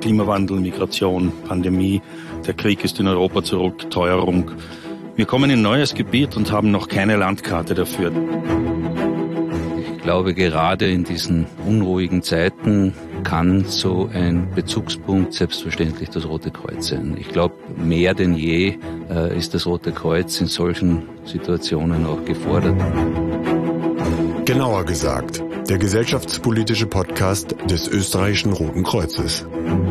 Klimawandel, Migration, Pandemie, der Krieg ist in Europa zurück, Teuerung. Wir kommen in ein neues Gebiet und haben noch keine Landkarte dafür. Ich glaube, gerade in diesen unruhigen Zeiten kann so ein Bezugspunkt selbstverständlich das Rote Kreuz sein. Ich glaube, mehr denn je ist das Rote Kreuz in solchen Situationen auch gefordert. Genauer gesagt, der gesellschaftspolitische Podcast des österreichischen Roten Kreuzes.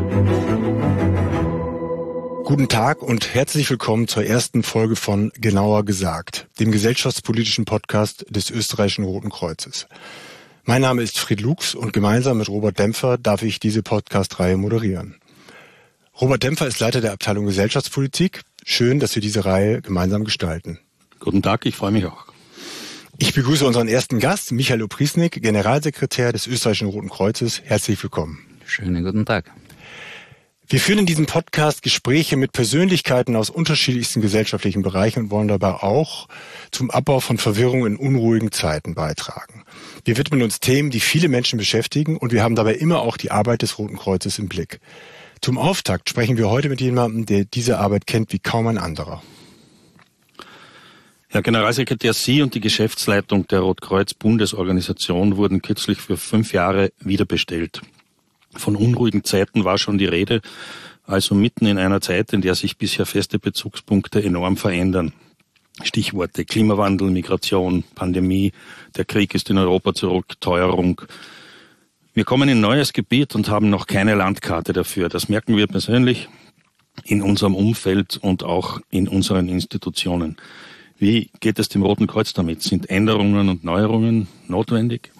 Guten Tag und herzlich willkommen zur ersten Folge von Genauer gesagt, dem gesellschaftspolitischen Podcast des österreichischen Roten Kreuzes. Mein Name ist Fried Lux und gemeinsam mit Robert Dempfer darf ich diese Podcast-Reihe moderieren. Robert Dempfer ist Leiter der Abteilung Gesellschaftspolitik. Schön, dass wir diese Reihe gemeinsam gestalten. Guten Tag, ich freue mich auch. Ich begrüße unseren ersten Gast, Michael Opriesnik, Generalsekretär des österreichischen Roten Kreuzes. Herzlich willkommen. Schönen guten Tag. Wir führen in diesem Podcast Gespräche mit Persönlichkeiten aus unterschiedlichsten gesellschaftlichen Bereichen und wollen dabei auch zum Abbau von Verwirrung in unruhigen Zeiten beitragen. Wir widmen uns Themen, die viele Menschen beschäftigen, und wir haben dabei immer auch die Arbeit des Roten Kreuzes im Blick. Zum Auftakt sprechen wir heute mit jemandem, der diese Arbeit kennt wie kaum ein anderer. Herr Generalsekretär, Sie und die Geschäftsleitung der Rotkreuz-Bundesorganisation wurden kürzlich für 5 Jahre wiederbestellt. Von unruhigen Zeiten war schon die Rede, also mitten in einer Zeit, in der sich bisher feste Bezugspunkte enorm verändern. Stichworte Klimawandel, Migration, Pandemie, der Krieg ist in Europa zurück, Teuerung. Wir kommen in ein neues Gebiet und haben noch keine Landkarte dafür. Das merken wir persönlich in unserem Umfeld und auch in unseren Institutionen. Wie geht es dem Roten Kreuz damit? Sind Änderungen und Neuerungen notwendig?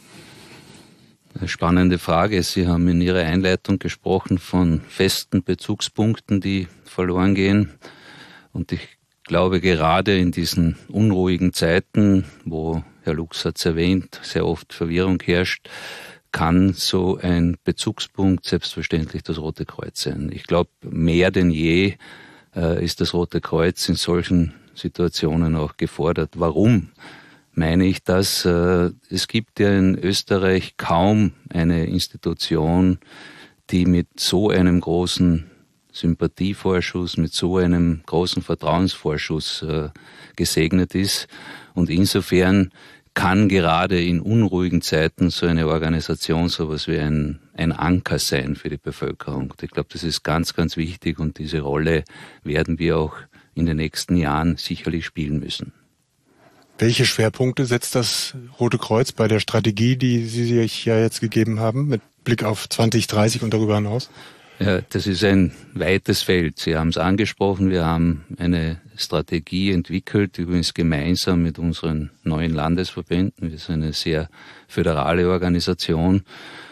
Eine spannende Frage. Sie haben in Ihrer Einleitung gesprochen von festen Bezugspunkten, die verloren gehen. Und ich glaube, gerade in diesen unruhigen Zeiten, wo, Herr Lux hat es erwähnt, sehr oft Verwirrung herrscht, kann so ein Bezugspunkt selbstverständlich das Rote Kreuz sein. Ich glaube, mehr denn je ist das Rote Kreuz in solchen Situationen auch gefordert. Warum meine ich das? Es gibt ja in Österreich kaum eine Institution, die mit so einem großen Sympathievorschuss, mit so einem großen Vertrauensvorschuss gesegnet ist. Und insofern kann gerade in unruhigen Zeiten so eine Organisation sowas wie ein Anker sein für die Bevölkerung. Und ich glaube, das ist ganz, ganz wichtig, und diese Rolle werden wir auch in den nächsten Jahren sicherlich spielen müssen. Welche Schwerpunkte setzt das Rote Kreuz bei der Strategie, die Sie sich ja jetzt gegeben haben, mit Blick auf 2030 und darüber hinaus? Ja, das ist ein weites Feld. Sie haben es angesprochen, wir haben eine Strategie entwickelt, übrigens gemeinsam mit unseren neuen Landesverbänden. Wir sind eine sehr föderale Organisation.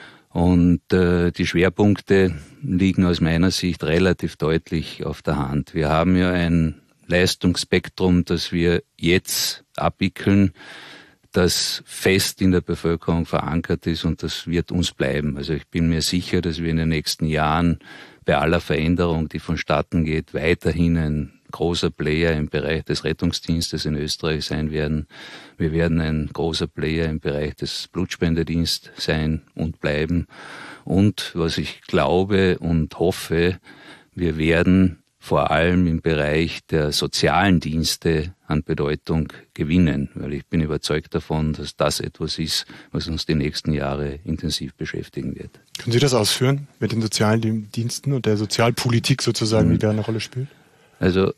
Und die Schwerpunkte liegen aus meiner Sicht relativ deutlich auf der Hand. Wir haben ja ein Leistungsspektrum, das wir jetzt abwickeln, das fest in der Bevölkerung verankert ist, und das wird uns bleiben. Also ich bin mir sicher, dass wir in den nächsten Jahren bei aller Veränderung, die vonstatten geht, weiterhin ein großer Player im Bereich des Rettungsdienstes in Österreich sein werden. Wir werden ein großer Player im Bereich des Blutspendedienstes sein und bleiben. Und was ich glaube und hoffe, wir werden vor allem im Bereich der sozialen Dienste an Bedeutung gewinnen, weil ich bin überzeugt davon, dass das etwas ist, was uns die nächsten Jahre intensiv beschäftigen wird. Können Sie das ausführen mit den sozialen Diensten und der Sozialpolitik sozusagen, die da eine Rolle spielt? Also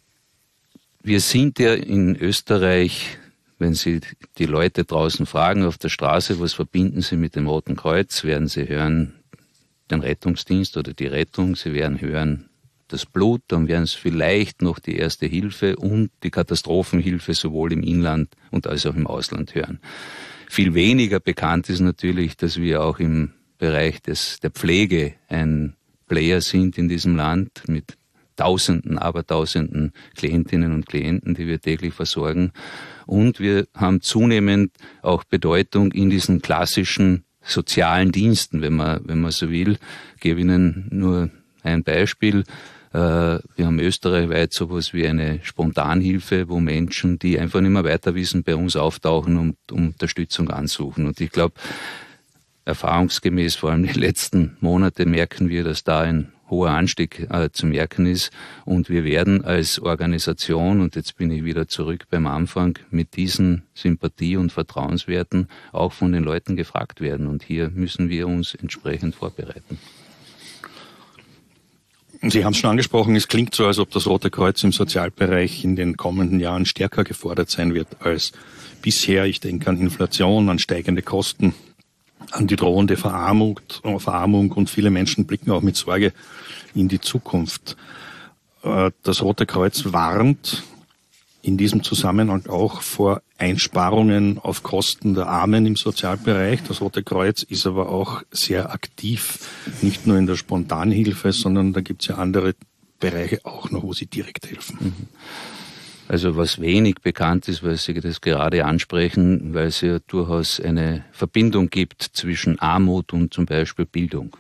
wir sind ja in Österreich, wenn Sie die Leute draußen fragen auf der Straße, was verbinden Sie mit dem Roten Kreuz, werden Sie hören den Rettungsdienst oder die Rettung, Sie werden hören das Blut, dann werden es vielleicht noch die Erste Hilfe und die Katastrophenhilfe sowohl im Inland und als auch im Ausland hören. Viel weniger bekannt ist natürlich, dass wir auch im Bereich der Pflege ein Player sind in diesem Land mit Tausenden, Abertausenden Klientinnen und Klienten, die wir täglich versorgen. Und wir haben zunehmend auch Bedeutung in diesen klassischen sozialen Diensten, wenn man so will. Ich gebe Ihnen nur ein Beispiel. Wir haben österreichweit sowas wie eine Spontanhilfe, wo Menschen, die einfach nicht mehr weiter wissen, bei uns auftauchen und um Unterstützung ansuchen. Und ich glaube, erfahrungsgemäß, vor allem die letzten Monate, merken wir, dass da ein hoher Anstieg zu merken ist. Und wir werden als Organisation, und jetzt bin ich wieder zurück beim Anfang, mit diesen Sympathie- und Vertrauenswerten auch von den Leuten gefragt werden. Und hier müssen wir uns entsprechend vorbereiten. Sie haben es schon angesprochen, es klingt so, als ob das Rote Kreuz im Sozialbereich in den kommenden Jahren stärker gefordert sein wird als bisher. Ich denke an Inflation, an steigende Kosten, an die drohende Verarmung und viele Menschen blicken auch mit Sorge in die Zukunft. Das Rote Kreuz warnt in diesem Zusammenhang auch vor Einsparungen auf Kosten der Armen im Sozialbereich. Das Rote Kreuz ist aber auch sehr aktiv, nicht nur in der Spontanhilfe, sondern da gibt es ja andere Bereiche auch noch, wo sie direkt helfen. Also was wenig bekannt ist, weil Sie das gerade ansprechen, weil es ja durchaus eine Verbindung gibt zwischen Armut und zum Beispiel Bildung.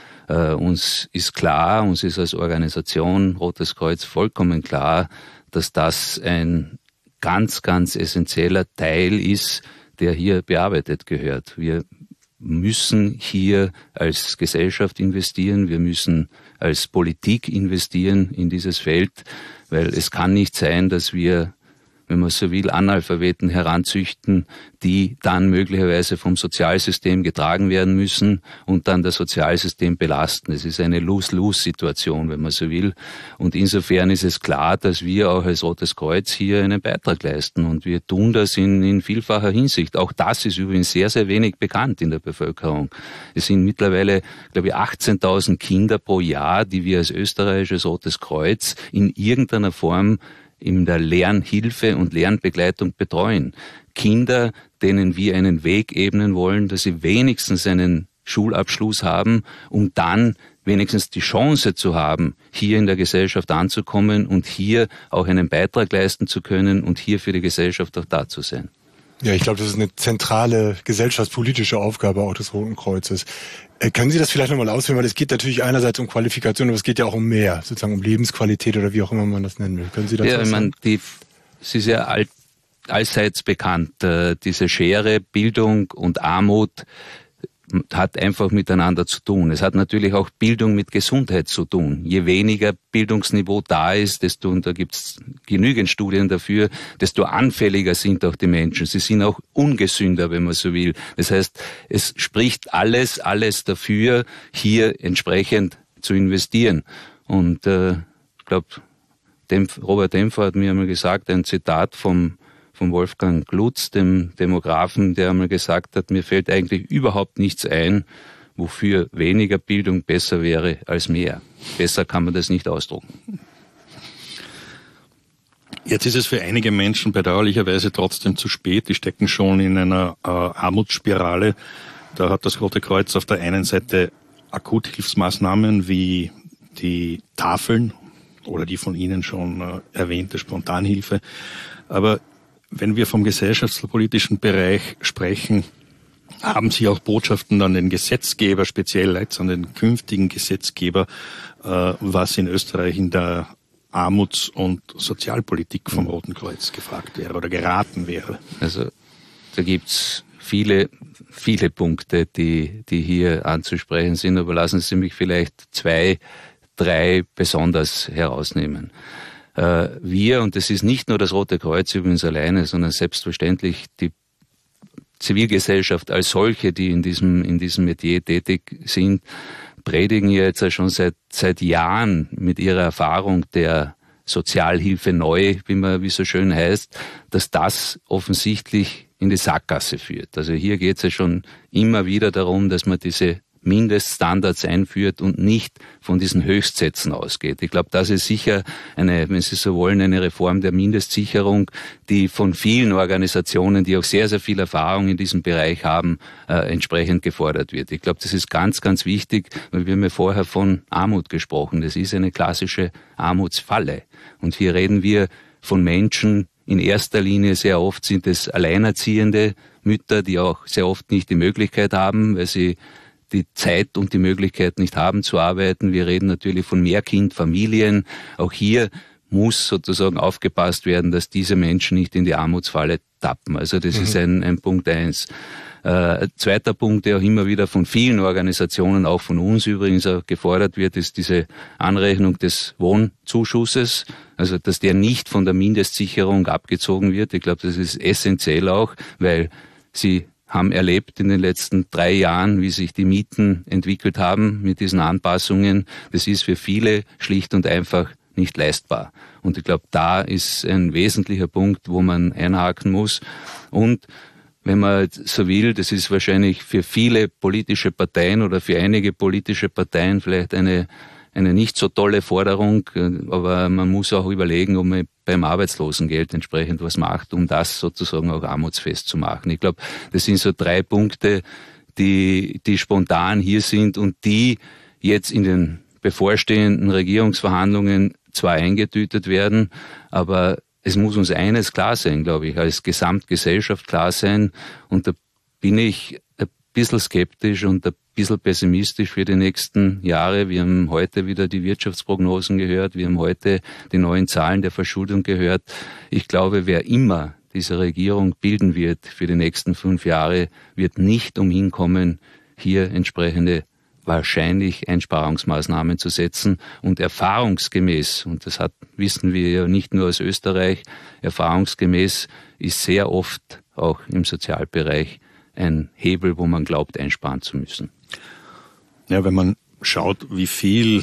Uns ist klar, uns ist als Organisation Rotes Kreuz vollkommen klar, dass das ein ganz, ganz essentieller Teil ist, der hier bearbeitet gehört. Wir müssen hier als Gesellschaft investieren, wir müssen als Politik investieren in dieses Feld, weil es kann nicht sein, dass wir, wenn man so will, Analphabeten heranzüchten, die dann möglicherweise vom Sozialsystem getragen werden müssen und dann das Sozialsystem belasten. Es ist eine Lose-Lose-Situation, wenn man so will. Und insofern ist es klar, dass wir auch als Rotes Kreuz hier einen Beitrag leisten. Und wir tun das in vielfacher Hinsicht. Auch das ist übrigens sehr, sehr wenig bekannt in der Bevölkerung. Es sind mittlerweile, glaube ich, 18.000 Kinder pro Jahr, die wir als österreichisches Rotes Kreuz in irgendeiner Form in der Lernhilfe und Lernbegleitung betreuen. Kinder, denen wir einen Weg ebnen wollen, dass sie wenigstens einen Schulabschluss haben, um dann wenigstens die Chance zu haben, hier in der Gesellschaft anzukommen und hier auch einen Beitrag leisten zu können und hier für die Gesellschaft auch da zu sein. Ja, ich glaube, das ist eine zentrale gesellschaftspolitische Aufgabe auch des Roten Kreuzes. Können Sie das vielleicht nochmal ausführen? Weil es geht natürlich einerseits um Qualifikation, aber es geht ja auch um mehr, sozusagen um Lebensqualität oder wie auch immer man das nennen will. Können Sie das sagen? Es ist ja allseits bekannt, diese Schere Bildung und Armut hat einfach miteinander zu tun. Es hat natürlich auch Bildung mit Gesundheit zu tun. Je weniger Bildungsniveau da ist, und da gibt es genügend Studien dafür, desto anfälliger sind auch die Menschen. Sie sind auch ungesünder, wenn man so will. Das heißt, es spricht alles dafür, hier entsprechend zu investieren. Und ich glaube, Robert Dempfer hat mir einmal gesagt, ein Zitat von Wolfgang Glutz, dem Demografen, der einmal gesagt hat, mir fällt eigentlich überhaupt nichts ein, wofür weniger Bildung besser wäre als mehr. Besser kann man das nicht ausdrucken. Jetzt ist es für einige Menschen bedauerlicherweise trotzdem zu spät. Die stecken schon in einer Armutsspirale. Da hat das Rote Kreuz auf der einen Seite Akuthilfsmaßnahmen wie die Tafeln oder die von Ihnen schon erwähnte Spontanhilfe. Aber wenn wir vom gesellschaftspolitischen Bereich sprechen, haben Sie auch Botschaften an den Gesetzgeber, speziell jetzt an den künftigen Gesetzgeber, was in Österreich in der Armuts- und Sozialpolitik vom Roten Kreuz gefragt wäre oder geraten wäre? Also da gibt's viele Punkte, die hier anzusprechen sind, aber lassen Sie mich vielleicht 2, 3 besonders herausnehmen. Wir, und das ist nicht nur das Rote Kreuz übrigens alleine, sondern selbstverständlich die Zivilgesellschaft als solche, die in diesem Metier tätig sind, predigen ja jetzt schon seit Jahren mit ihrer Erfahrung der Sozialhilfe neu, wie so schön heißt, dass das offensichtlich in die Sackgasse führt. Also hier geht es ja schon immer wieder darum, dass man diese Mindeststandards einführt und nicht von diesen Höchstsätzen ausgeht. Ich glaube, das ist sicher wenn Sie so wollen, eine Reform der Mindestsicherung, die von vielen Organisationen, die auch sehr, sehr viel Erfahrung in diesem Bereich haben, entsprechend gefordert wird. Ich glaube, das ist ganz, ganz wichtig, weil wir haben ja vorher von Armut gesprochen. Das ist eine klassische Armutsfalle. Und hier reden wir von Menschen, in erster Linie sehr oft sind es alleinerziehende Mütter, die auch sehr oft nicht die Möglichkeit haben, weil sie die Zeit und die Möglichkeit nicht haben zu arbeiten. Wir reden natürlich von Mehrkindfamilien. Auch hier muss sozusagen aufgepasst werden, dass diese Menschen nicht in die Armutsfalle tappen. Also das ist ein Punkt 1. Zweiter Punkt, der auch immer wieder von vielen Organisationen, auch von uns übrigens auch gefordert wird, ist diese Anrechnung des Wohnzuschusses, also dass der nicht von der Mindestsicherung abgezogen wird. Ich glaube, das ist essentiell auch, weil Sie haben erlebt in den letzten 3 Jahren, wie sich die Mieten entwickelt haben mit diesen Anpassungen. Das ist für viele schlicht und einfach nicht leistbar. Und ich glaube, da ist ein wesentlicher Punkt, wo man einhaken muss. Und wenn man so will, das ist wahrscheinlich für viele politische Parteien oder für einige politische Parteien vielleicht eine nicht so tolle Forderung, aber man muss auch überlegen, ob man beim Arbeitslosengeld entsprechend was macht, um das sozusagen auch armutsfest zu machen. Ich glaube, das sind so 3 Punkte, die spontan hier sind und die jetzt in den bevorstehenden Regierungsverhandlungen zwar eingetütet werden, aber es muss uns eines klar sein, glaube ich, als Gesamtgesellschaft klar sein, und da bin ich ein bisschen skeptisch und ein bisschen pessimistisch für die nächsten Jahre. Wir haben heute wieder die Wirtschaftsprognosen gehört, wir haben heute die neuen Zahlen der Verschuldung gehört. Ich glaube, wer immer diese Regierung bilden wird für die nächsten 5 Jahre, wird nicht umhin kommen, hier entsprechende wahrscheinlich Einsparungsmaßnahmen zu setzen, und erfahrungsgemäß, und das wissen wir ja nicht nur aus Österreich, erfahrungsgemäß ist sehr oft auch im Sozialbereich ein Hebel, wo man glaubt, einsparen zu müssen. Ja, wenn man schaut, wie viel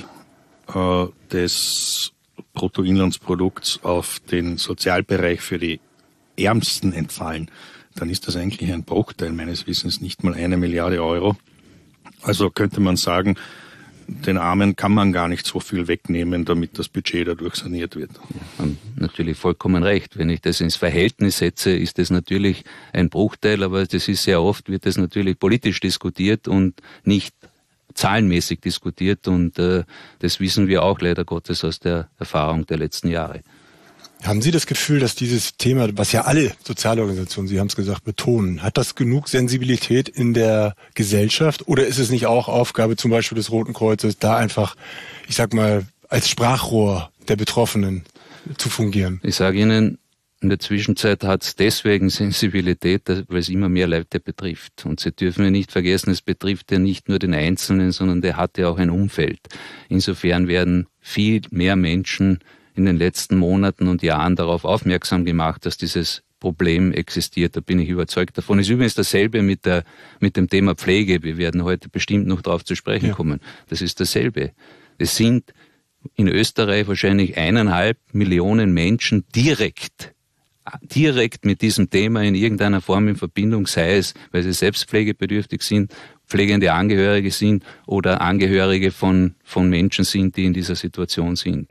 des Bruttoinlandsprodukts auf den Sozialbereich für die Ärmsten entfallen, dann ist das eigentlich ein Bruchteil meines Wissens, nicht mal 1 Milliarde Euro. Also könnte man sagen, den Armen kann man gar nicht so viel wegnehmen, damit das Budget dadurch saniert wird. Ja, natürlich vollkommen recht. Wenn ich das ins Verhältnis setze, ist das natürlich ein Bruchteil, aber das ist sehr oft, wird das natürlich politisch diskutiert und nicht zahlenmäßig diskutiert, und das wissen wir auch leider Gottes aus der Erfahrung der letzten Jahre. Haben Sie das Gefühl, dass dieses Thema, was ja alle Sozialorganisationen, Sie haben es gesagt, betonen, hat das genug Sensibilität in der Gesellschaft, oder ist es nicht auch Aufgabe zum Beispiel des Roten Kreuzes, da einfach, ich sag mal, als Sprachrohr der Betroffenen zu fungieren? Ich sage Ihnen, in der Zwischenzeit hat es deswegen Sensibilität, weil es immer mehr Leute betrifft. Und Sie dürfen ja nicht vergessen, es betrifft ja nicht nur den Einzelnen, sondern der hat ja auch ein Umfeld. Insofern werden viel mehr Menschen in den letzten Monaten und Jahren darauf aufmerksam gemacht, dass dieses Problem existiert. Da bin ich überzeugt davon. Es ist übrigens dasselbe mit dem Thema Pflege. Wir werden heute bestimmt noch darauf zu sprechen kommen. Das ist dasselbe. Es sind in Österreich wahrscheinlich 1,5 Millionen Menschen direkt mit diesem Thema in irgendeiner Form in Verbindung, sei es, weil sie selbst pflegebedürftig sind, pflegende Angehörige sind oder Angehörige von Menschen sind, die in dieser Situation sind.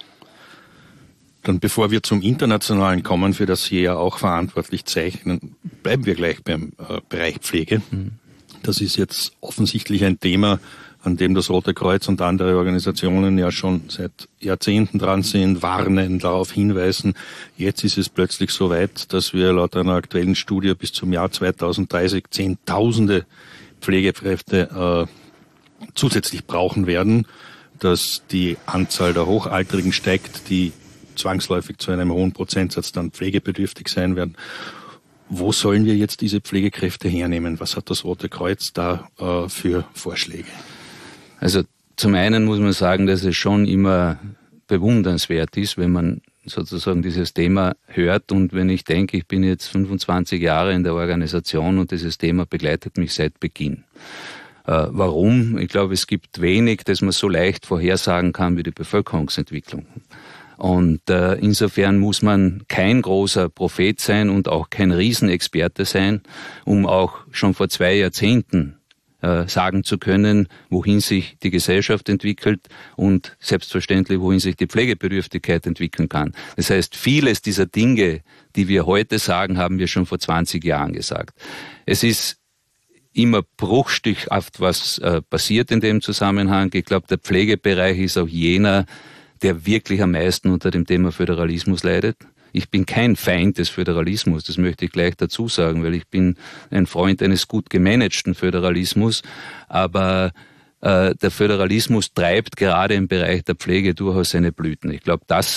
Dann bevor wir zum Internationalen kommen, für das Sie ja auch verantwortlich zeichnen, bleiben wir gleich beim Bereich Pflege. Das ist jetzt offensichtlich ein Thema, an dem das Rote Kreuz und andere Organisationen ja schon seit Jahrzehnten dran sind, warnen, darauf hinweisen. Jetzt ist es plötzlich so weit, dass wir laut einer aktuellen Studie bis zum Jahr 2030 Zehntausende Pflegekräfte zusätzlich brauchen werden, dass die Anzahl der Hochaltrigen steigt, die zwangsläufig zu einem hohen Prozentsatz dann pflegebedürftig sein werden. Wo sollen wir jetzt diese Pflegekräfte hernehmen? Was hat das Rote Kreuz da für Vorschläge? Also zum einen muss man sagen, dass es schon immer bewundernswert ist, wenn man sozusagen dieses Thema hört, und wenn ich denke, ich bin jetzt 25 Jahre in der Organisation und dieses Thema begleitet mich seit Beginn. Warum? Ich glaube, es gibt wenig, das man so leicht vorhersagen kann wie die Bevölkerungsentwicklung. Und insofern muss man kein großer Prophet sein und auch kein Riesenexperte sein, um auch schon vor 2 Jahrzehnten sagen zu können, wohin sich die Gesellschaft entwickelt und selbstverständlich, wohin sich die Pflegebedürftigkeit entwickeln kann. Das heißt, vieles dieser Dinge, die wir heute sagen, haben wir schon vor 20 Jahren gesagt. Es ist immer bruchstichhaft, was passiert in dem Zusammenhang. Ich glaube, der Pflegebereich ist auch jener, der wirklich am meisten unter dem Thema Föderalismus leidet. Ich bin kein Feind des Föderalismus, das möchte ich gleich dazu sagen, weil ich bin ein Freund eines gut gemanagten Föderalismus, aber der Föderalismus treibt gerade im Bereich der Pflege durchaus seine Blüten. Ich glaube, das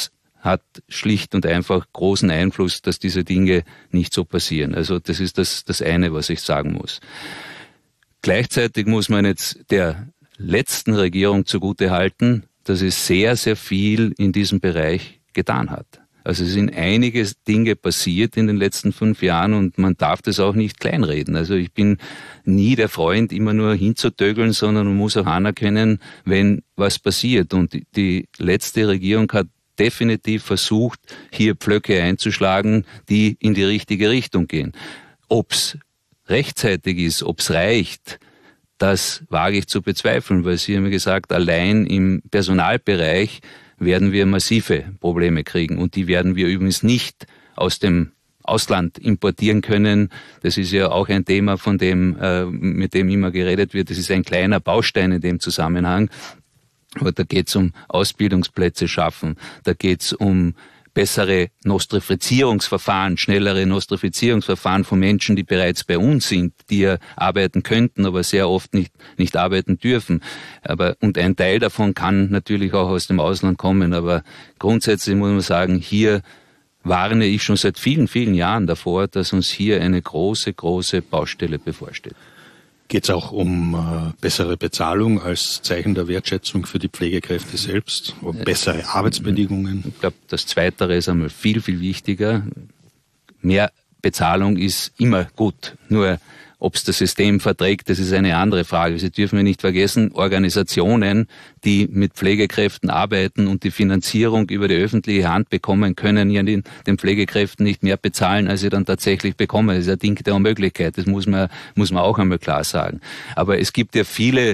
hat schlicht und einfach großen Einfluss, dass diese Dinge nicht so passieren. Also das ist das eine, was ich sagen muss. Gleichzeitig muss man jetzt der letzten Regierung zugutehalten, dass es sehr, sehr viel in diesem Bereich getan hat. Also es sind einige Dinge passiert in den letzten 5 Jahren und man darf das auch nicht kleinreden. Also ich bin nie der Freund, immer nur hinzutögeln, sondern man muss auch anerkennen, wenn was passiert. Und die letzte Regierung hat definitiv versucht, hier Pflöcke einzuschlagen, die in die richtige Richtung gehen. Ob's rechtzeitig ist, ob's reicht, das wage ich zu bezweifeln, weil Sie haben ja gesagt, allein im Personalbereich werden wir massive Probleme kriegen. Und die werden wir übrigens nicht aus dem Ausland importieren können. Das ist ja auch ein Thema, mit dem immer geredet wird. Das ist ein kleiner Baustein in dem Zusammenhang. Aber da geht es um Ausbildungsplätze schaffen. Da geht es um bessere Nostrifizierungsverfahren, schnellere Nostrifizierungsverfahren von Menschen, die bereits bei uns sind, die ja arbeiten könnten, aber sehr oft nicht arbeiten dürfen. Und ein Teil davon kann natürlich auch aus dem Ausland kommen, aber grundsätzlich muss man sagen, hier warne ich schon seit vielen, vielen Jahren davor, dass uns hier eine große, große Baustelle bevorsteht. Geht es auch um bessere Bezahlung als Zeichen der Wertschätzung für die Pflegekräfte selbst, um bessere Arbeitsbedingungen? Ich glaube, das Zweitere ist einmal viel, viel wichtiger. Mehr Bezahlung ist immer gut, nur ob es das System verträgt, das ist eine andere Frage. Sie dürfen wir nicht vergessen, Organisationen, die mit Pflegekräften arbeiten und die Finanzierung über die öffentliche Hand bekommen, können ja den Pflegekräften nicht mehr bezahlen, als sie dann tatsächlich bekommen. Das ist ein Ding der Unmöglichkeit, das muss man auch einmal klar sagen. Aber es gibt ja viele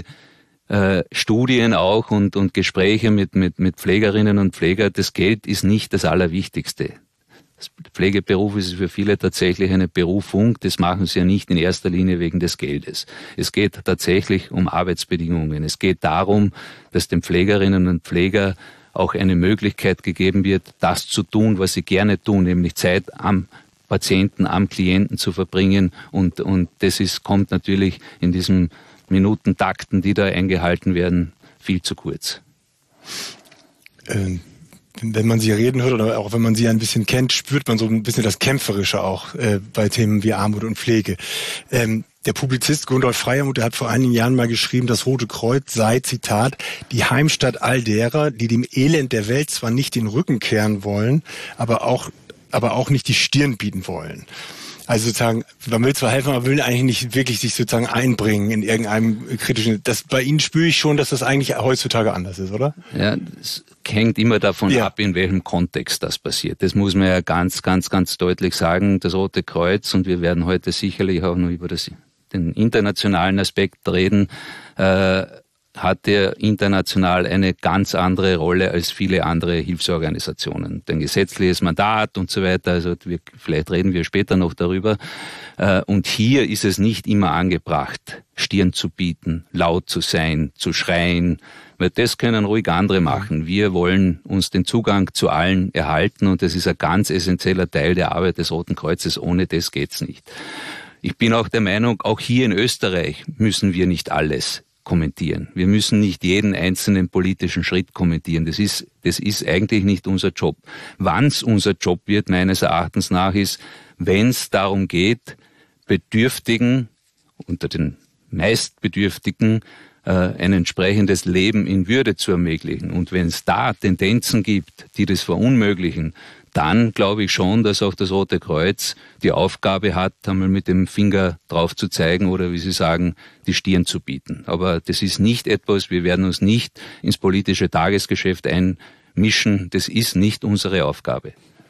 Studien auch und Gespräche mit Pflegerinnen und Pflegern. Das Geld ist nicht das Allerwichtigste. Pflegeberuf ist für viele tatsächlich eine Berufung. Das machen sie ja nicht in erster Linie wegen des Geldes. Es geht tatsächlich um Arbeitsbedingungen. Es geht darum, dass den Pflegerinnen und Pflegern auch eine Möglichkeit gegeben wird, das zu tun, was sie gerne tun, nämlich Zeit am Patienten, am Klienten zu verbringen. Und das kommt natürlich in diesen Minutentakten, die da eingehalten werden, viel zu kurz. Wenn man sie reden hört oder auch wenn man sie ein bisschen kennt, spürt man so ein bisschen das Kämpferische auch bei Themen wie Armut und Pflege. Der Publizist Gundolf Freiermuth, der hat vor einigen Jahren mal geschrieben, das Rote Kreuz sei, Zitat, die Heimstatt all derer, die dem Elend der Welt zwar nicht den Rücken kehren wollen, aber auch nicht die Stirn bieten wollen. Also sozusagen, man will zwar helfen, aber will eigentlich nicht wirklich sich sozusagen einbringen in irgendeinem kritischen. Bei Ihnen spüre ich schon, dass das eigentlich heutzutage anders ist, oder? Ja, es hängt immer davon ab, in welchem Kontext das passiert. Das muss man ja ganz, ganz, ganz deutlich sagen. Das Rote Kreuz, und wir werden heute sicherlich auch noch über den internationalen Aspekt reden, hat er international eine ganz andere Rolle als viele andere Hilfsorganisationen. Ein gesetzliches Mandat und so weiter, also vielleicht reden wir später noch darüber. Und hier ist es nicht immer angebracht, Stirn zu bieten, laut zu sein, zu schreien, weil das können ruhig andere machen. Wir wollen uns den Zugang zu allen erhalten und das ist ein ganz essentieller Teil der Arbeit des Roten Kreuzes. Ohne das geht's nicht. Ich bin auch der Meinung, auch hier in Österreich müssen wir nicht alles kommentieren. Wir müssen nicht jeden einzelnen politischen Schritt kommentieren. Das ist eigentlich nicht unser Job. Wann's unser Job wird, meines Erachtens nach, ist, wenn es darum geht, Bedürftigen, unter den meistbedürftigen, ein entsprechendes Leben in Würde zu ermöglichen. Und wenn es da Tendenzen gibt, die das verunmöglichen, dann glaube ich schon, dass auch das Rote Kreuz die Aufgabe hat, einmal mit dem Finger drauf zu zeigen oder, wie Sie sagen, die Stirn zu bieten. Aber das ist nicht etwas, wir werden uns nicht ins politische Tagesgeschäft einmischen. Das ist nicht unsere Aufgabe.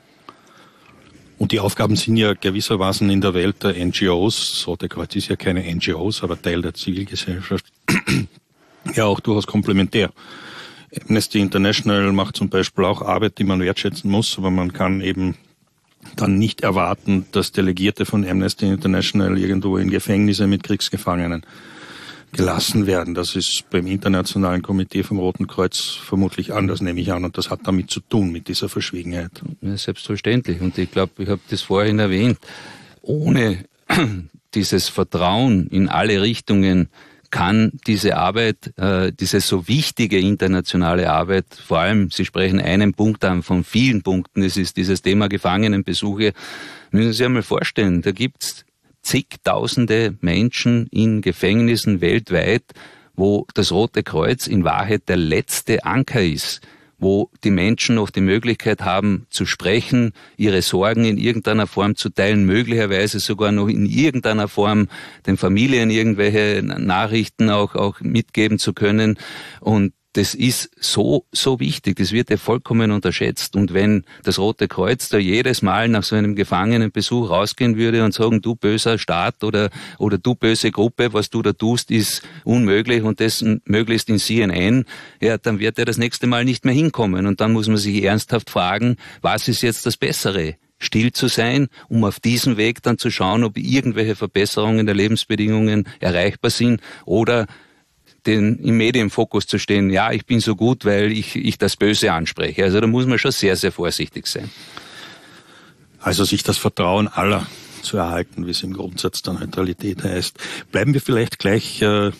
Und die Aufgaben sind ja gewissermaßen in der Welt der NGOs, das Rote Kreuz ist ja keine NGOs, aber Teil der Zivilgesellschaft, ja auch durchaus komplementär. Amnesty International macht zum Beispiel auch Arbeit, die man wertschätzen muss, aber man kann eben dann nicht erwarten, dass Delegierte von Amnesty International irgendwo in Gefängnisse mit Kriegsgefangenen gelassen werden. Das ist beim Internationalen Komitee vom Roten Kreuz vermutlich anders, nehme ich an. Und das hat damit zu tun, mit dieser Verschwiegenheit. Ja, selbstverständlich. Und ich glaube, ich habe das vorhin erwähnt. Ohne dieses Vertrauen in alle Richtungen kann diese Arbeit, diese so wichtige internationale Arbeit, vor allem, Sie sprechen einen Punkt an von vielen Punkten, das ist dieses Thema Gefangenenbesuche, müssen Sie sich einmal vorstellen, da gibt's zigtausende Menschen in Gefängnissen weltweit, wo das Rote Kreuz in Wahrheit der letzte Anker ist, wo die Menschen noch die Möglichkeit haben zu sprechen, ihre Sorgen in irgendeiner Form zu teilen, möglicherweise sogar noch in irgendeiner Form den Familien irgendwelche Nachrichten auch mitgeben zu können. Und das ist so wichtig, das wird ja vollkommen unterschätzt. Und wenn das Rote Kreuz da jedes Mal nach so einem Gefangenenbesuch rausgehen würde und sagen, du böser Staat oder du böse Gruppe, was du da tust, ist unmöglich und das möglichst in CNN, ja, dann wird er das nächste Mal nicht mehr hinkommen. Und dann muss man sich ernsthaft fragen, was ist jetzt das Bessere? Still zu sein, um auf diesem Weg dann zu schauen, ob irgendwelche Verbesserungen der Lebensbedingungen erreichbar sind oder im Medienfokus zu stehen, ja, ich bin so gut, weil ich das Böse anspreche. Also da muss man schon sehr, sehr vorsichtig sein. Also sich das Vertrauen aller zu erhalten, wie es im Grundsatz der Neutralität heißt. Bleiben wir vielleicht gleich in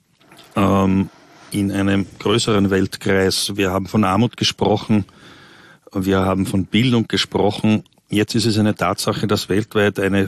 einem größeren Weltkreis. Wir haben von Armut gesprochen, wir haben von Bildung gesprochen. Jetzt ist es eine Tatsache, dass weltweit eine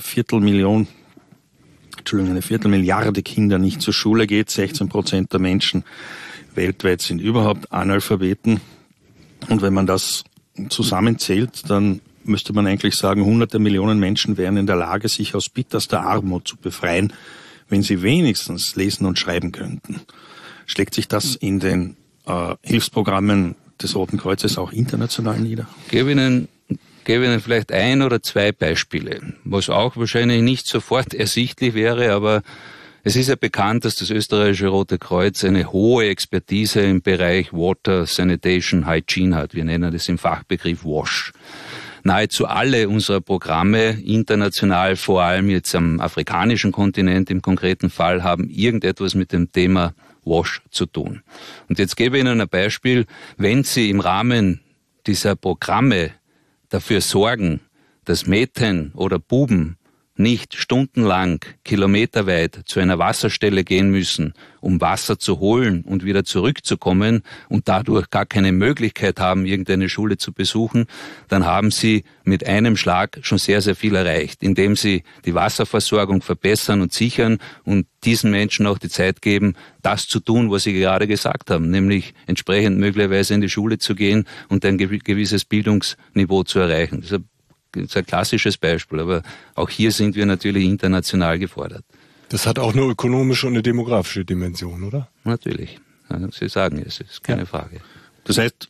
Viertelmilliarde Kinder nicht zur Schule geht. 16% der Menschen weltweit sind überhaupt Analphabeten. Und wenn man das zusammenzählt, dann müsste man eigentlich sagen, hunderte Millionen Menschen wären in der Lage, sich aus bitterster Armut zu befreien, wenn sie wenigstens lesen und schreiben könnten. Schlägt sich das in den Hilfsprogrammen des Roten Kreuzes auch international nieder? Gebe Ihnen vielleicht ein oder zwei Beispiele, was auch wahrscheinlich nicht sofort ersichtlich wäre, aber es ist ja bekannt, dass das österreichische Rote Kreuz eine hohe Expertise im Bereich Water, Sanitation, Hygiene hat. Wir nennen das im Fachbegriff WASH. Nahezu alle unserer Programme, international, vor allem jetzt am afrikanischen Kontinent im konkreten Fall, haben irgendetwas mit dem Thema WASH zu tun. Und jetzt gebe ich Ihnen ein Beispiel. Wenn Sie im Rahmen dieser Programme dafür sorgen, dass Mädchen oder Buben nicht stundenlang, kilometerweit zu einer Wasserstelle gehen müssen, um Wasser zu holen und wieder zurückzukommen und dadurch gar keine Möglichkeit haben, irgendeine Schule zu besuchen, dann haben sie mit einem Schlag schon sehr, sehr viel erreicht, indem sie die Wasserversorgung verbessern und sichern und diesen Menschen auch die Zeit geben, das zu tun, was sie gerade gesagt haben, nämlich entsprechend möglicherweise in die Schule zu gehen und ein gewisses Bildungsniveau zu erreichen. Das ist ein klassisches Beispiel, aber auch hier sind wir natürlich international gefordert. Das hat auch eine ökonomische und eine demografische Dimension, oder? Natürlich. Sie sagen es, ist keine Frage. Das heißt,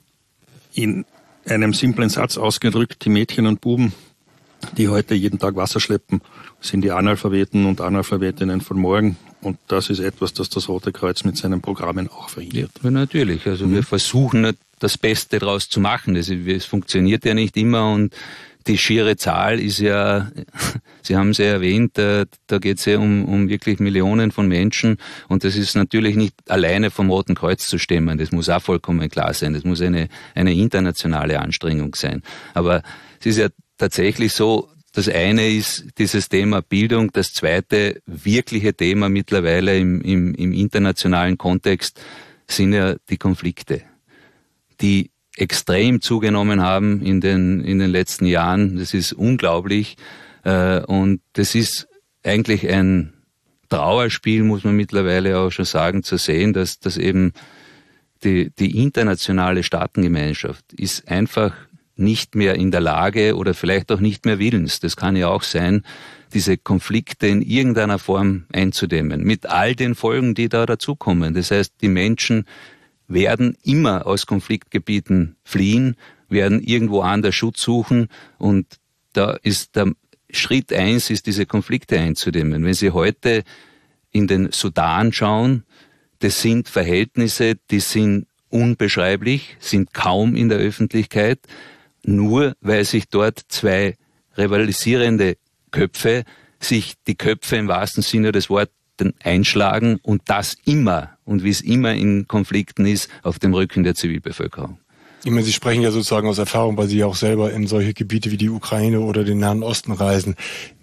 in einem simplen Satz ausgedrückt, die Mädchen und Buben, die heute jeden Tag Wasser schleppen, sind die Analphabeten und Analphabetinnen von morgen. Und das ist etwas, das das Rote Kreuz mit seinen Programmen auch verhindert. Ja, natürlich. Also wir versuchen das Beste daraus zu machen. Es funktioniert ja nicht immer und die schiere Zahl ist ja, Sie haben es ja erwähnt, da geht es ja um wirklich Millionen von Menschen und das ist natürlich nicht alleine vom Roten Kreuz zu stemmen, das muss auch vollkommen klar sein, das muss eine internationale Anstrengung sein. Aber es ist ja tatsächlich so, das eine ist dieses Thema Bildung, das zweite wirkliche Thema mittlerweile im internationalen Kontext sind ja die Konflikte, die extrem zugenommen haben in den letzten Jahren. Das ist unglaublich. Und das ist eigentlich ein Trauerspiel, muss man mittlerweile auch schon sagen, zu sehen, dass eben die internationale Staatengemeinschaft ist einfach nicht mehr in der Lage oder vielleicht auch nicht mehr willens, das kann ja auch sein, diese Konflikte in irgendeiner Form einzudämmen, mit all den Folgen, die da dazukommen. Das heißt, die Menschen werden immer aus Konfliktgebieten fliehen, werden irgendwo anders Schutz suchen und da ist der Schritt 1 ist, diese Konflikte einzudämmen. Wenn Sie heute in den Sudan schauen, das sind Verhältnisse, die sind unbeschreiblich, sind kaum in der Öffentlichkeit, nur weil sich dort zwei rivalisierende Köpfe sich die Köpfe im wahrsten Sinne des Wortes einschlagen und das immer und wie es immer in Konflikten ist, auf dem Rücken der Zivilbevölkerung. Ich meine, Sie sprechen ja sozusagen aus Erfahrung, weil Sie ja auch selber in solche Gebiete wie die Ukraine oder den Nahen Osten reisen.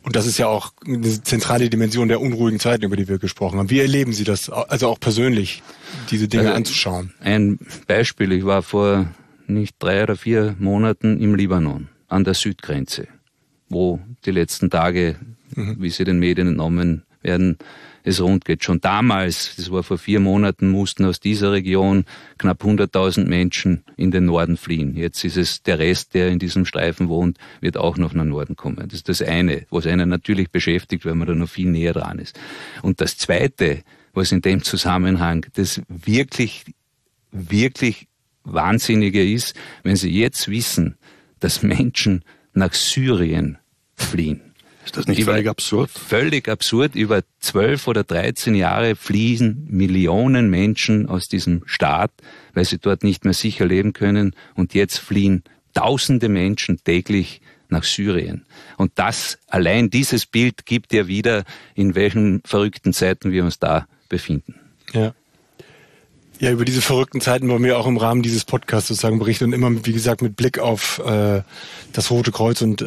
Und das ist ja auch eine zentrale Dimension der unruhigen Zeiten, über die wir gesprochen haben. Wie erleben Sie das, also auch persönlich, diese Dinge anzuschauen? Ein Beispiel, ich war vor nicht 3 oder 4 Monaten im Libanon, an der Südgrenze, wo die letzten Tage, wie sie den Medien entnommen werden, es rund geht. Schon damals, das war vor 4 Monaten, mussten aus dieser Region knapp 100.000 Menschen in den Norden fliehen. Jetzt ist es der Rest, der in diesem Streifen wohnt, wird auch noch nach Norden kommen. Das ist das eine, was einen natürlich beschäftigt, weil man da noch viel näher dran ist. Und das Zweite, was in dem Zusammenhang das wirklich, wirklich Wahnsinnige ist, wenn Sie jetzt wissen, dass Menschen nach Syrien fliehen. Ist das nicht völlig absurd? Völlig absurd. Über 12 oder 13 Jahre fliehen Millionen Menschen aus diesem Staat, weil sie dort nicht mehr sicher leben können. Und jetzt fliehen Tausende Menschen täglich nach Syrien. Und das, allein dieses Bild gibt ja wieder, in welchen verrückten Zeiten wir uns da befinden. Ja. Ja, über diese verrückten Zeiten wollen wir auch im Rahmen dieses Podcasts sozusagen berichten und immer, wie gesagt, mit Blick auf das Rote Kreuz und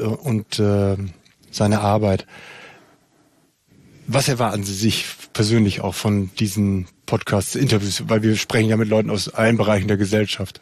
seine Arbeit. Was erwarten Sie sich persönlich auch von diesen Podcasts, Interviews? Weil wir sprechen ja mit Leuten aus allen Bereichen der Gesellschaft.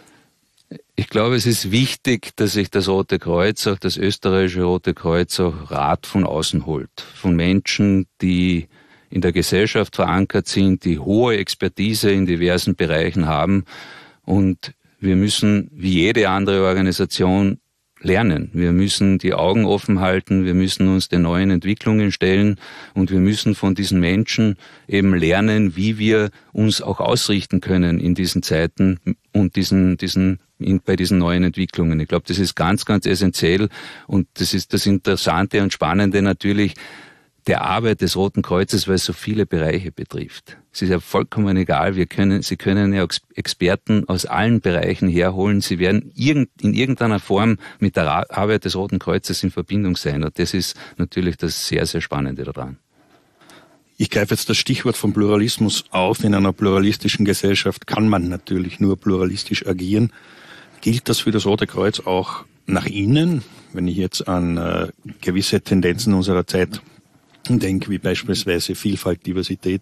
Ich glaube, es ist wichtig, dass sich das Rote Kreuz, auch das österreichische Rote Kreuz, auch Rat von außen holt. Von Menschen, die in der Gesellschaft verankert sind, die hohe Expertise in diversen Bereichen haben. Und wir müssen, wie jede andere Organisation, lernen. Wir müssen die Augen offen halten, wir müssen uns den neuen Entwicklungen stellen und wir müssen von diesen Menschen eben lernen, wie wir uns auch ausrichten können in diesen Zeiten und bei diesen neuen Entwicklungen. Ich glaube, das ist ganz, ganz essentiell und das ist das Interessante und Spannende natürlich der Arbeit des Roten Kreuzes, weil es so viele Bereiche betrifft. Es ist ja vollkommen egal, Sie können ja Experten aus allen Bereichen herholen, sie werden in irgendeiner Form mit der Arbeit des Roten Kreuzes in Verbindung sein und das ist natürlich das sehr, sehr Spannende daran. Ich greife jetzt das Stichwort vom Pluralismus auf. In einer pluralistischen Gesellschaft kann man natürlich nur pluralistisch agieren. Gilt das für das Rote Kreuz auch nach innen? Wenn ich jetzt an gewisse Tendenzen unserer Zeit denke, wie beispielsweise Vielfalt, Diversität.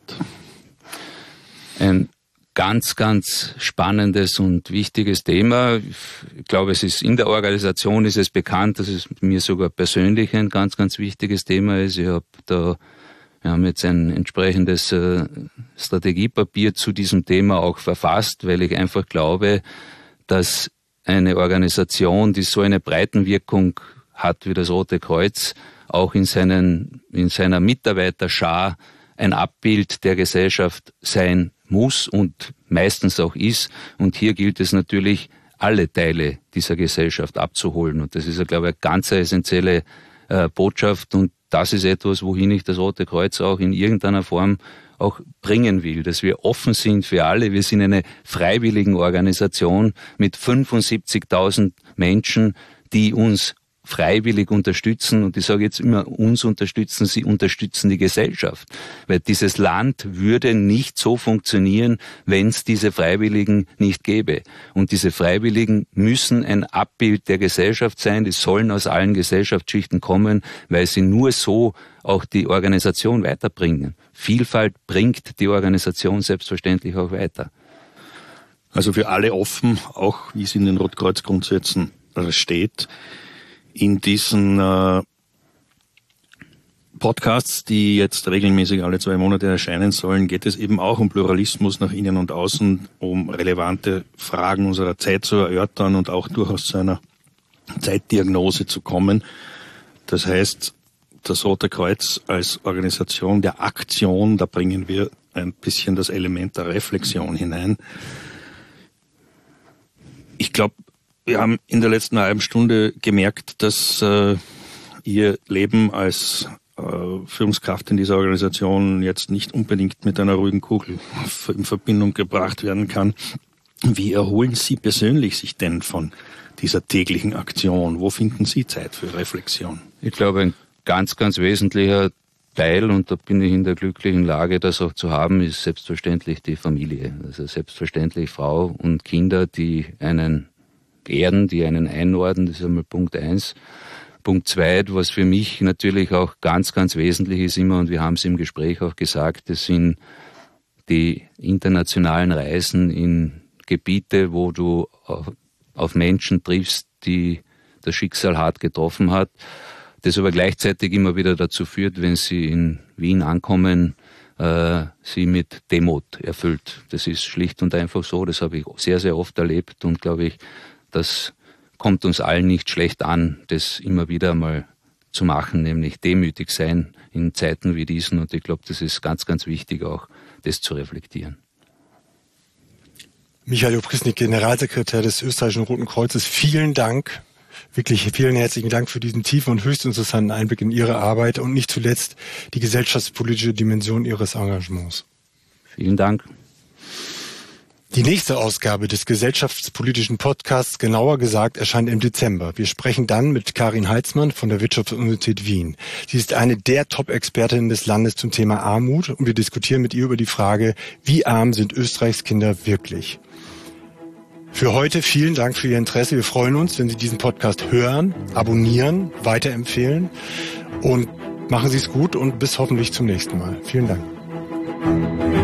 Ein ganz, ganz spannendes und wichtiges Thema. Ich glaube, es ist in der Organisation ist es bekannt, dass es mir sogar persönlich ein ganz, ganz wichtiges Thema ist. Wir haben jetzt ein entsprechendes Strategiepapier zu diesem Thema auch verfasst, weil ich einfach glaube, dass eine Organisation, die so eine Breitenwirkung hat wie das Rote Kreuz, auch in seiner Mitarbeiterschar ein Abbild der Gesellschaft sein muss und meistens auch ist. Und hier gilt es natürlich, alle Teile dieser Gesellschaft abzuholen. Und das ist, glaube ich, eine ganz essentielle Botschaft. Und das ist etwas, wohin ich das Rote Kreuz auch in irgendeiner Form auch bringen will, dass wir offen sind für alle. Wir sind eine freiwillige Organisation mit 75.000 Menschen, die uns freiwillig unterstützen und ich sage jetzt immer, uns unterstützen, sie unterstützen die Gesellschaft, weil dieses Land würde nicht so funktionieren, wenn es diese Freiwilligen nicht gäbe. Und diese Freiwilligen müssen ein Abbild der Gesellschaft sein, die sollen aus allen Gesellschaftsschichten kommen, weil sie nur so auch die Organisation weiterbringen. Vielfalt bringt die Organisation selbstverständlich auch weiter. Also für alle offen, auch wie es in den Rotkreuz-Grundsätzen steht. In diesen Podcasts, die jetzt regelmäßig alle 2 Monate erscheinen sollen, geht es eben auch um Pluralismus nach innen und außen, um relevante Fragen unserer Zeit zu erörtern und auch durchaus zu einer Zeitdiagnose zu kommen. Das heißt, das Rote Kreuz als Organisation der Aktion, da bringen wir ein bisschen das Element der Reflexion hinein. Ich glaube, wir haben in der letzten halben Stunde gemerkt, dass Ihr Leben als Führungskraft in dieser Organisation jetzt nicht unbedingt mit einer ruhigen Kugel in Verbindung gebracht werden kann. Wie erholen Sie persönlich sich denn von dieser täglichen Aktion? Wo finden Sie Zeit für Reflexion? Ich glaube, ein ganz, ganz wesentlicher Teil, und da bin ich in der glücklichen Lage, das auch zu haben, ist selbstverständlich die Familie. Also selbstverständlich Frau und Kinder, die einen ehren, die einen einordnen, das ist einmal Punkt 1. Punkt 2, was für mich natürlich auch ganz, ganz wesentlich ist immer, und wir haben es im Gespräch auch gesagt, das sind die internationalen Reisen in Gebiete, wo du auf Menschen triffst, die das Schicksal hart getroffen hat, das aber gleichzeitig immer wieder dazu führt, wenn sie in Wien ankommen, sie mit Demut erfüllt. Das ist schlicht und einfach so, das habe ich sehr, sehr oft erlebt und glaube ich, das kommt uns allen nicht schlecht an, das immer wieder mal zu machen, nämlich demütig sein in Zeiten wie diesen, und ich glaube, das ist ganz, ganz wichtig auch, das zu reflektieren. Michael Oprischnik, Generalsekretär des Österreichischen Roten Kreuzes, vielen Dank. Wirklich vielen herzlichen Dank für diesen tiefen und höchst interessanten Einblick in Ihre Arbeit und nicht zuletzt die gesellschaftspolitische Dimension Ihres Engagements. Vielen Dank. Die nächste Ausgabe des gesellschaftspolitischen Podcasts, genauer gesagt, erscheint im Dezember. Wir sprechen dann mit Karin Heitzmann von der Wirtschaftsuniversität Wien. Sie ist eine der Top-Expertinnen des Landes zum Thema Armut und wir diskutieren mit ihr über die Frage, wie arm sind Österreichs Kinder wirklich? Für heute vielen Dank für Ihr Interesse. Wir freuen uns, wenn Sie diesen Podcast hören, abonnieren, weiterempfehlen und machen Sie es gut und bis hoffentlich zum nächsten Mal. Vielen Dank.